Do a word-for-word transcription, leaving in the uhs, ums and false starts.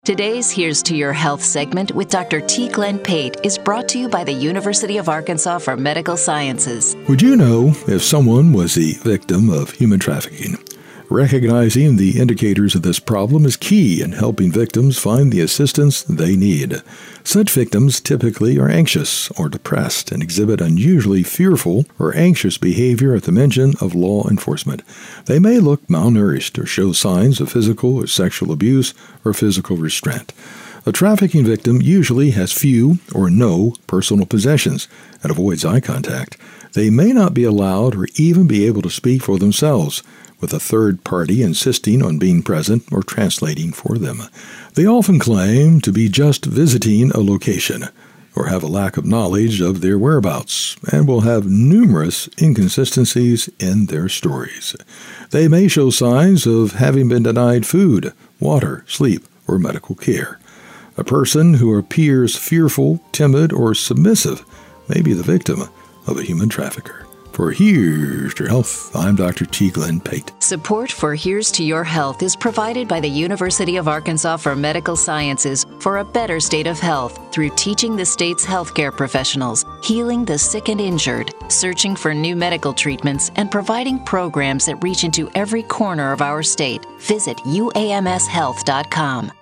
Today's Here's to Your Health segment with Doctor T. Glenn Pate is brought to you by the University of Arkansas for Medical Sciences. Would you know if someone was the victim of human trafficking? Recognizing the indicators of this problem is key in helping victims find the assistance they need. Such victims typically are anxious or depressed and exhibit unusually fearful or anxious behavior at the mention of law enforcement. They may look malnourished or show signs of physical or sexual abuse or physical restraint. A trafficking victim usually has few or no personal possessions and avoids eye contact. They may not be allowed or even be able to speak for themselves, with a third party insisting on being present or translating for them. They often claim to be just visiting a location or have a lack of knowledge of their whereabouts and will have numerous inconsistencies in their stories. They may show signs of having been denied food, water, sleep, or medical care. A person who appears fearful, timid, or submissive may be the victim of a human trafficker. For Here's to Your Health, I'm Doctor T. Glenn Pate. Support for Here's to Your Health is provided by the University of Arkansas for Medical Sciences for a better state of health through teaching the state's healthcare professionals, healing the sick and injured, searching for new medical treatments, and providing programs that reach into every corner of our state. Visit U A M S health dot com.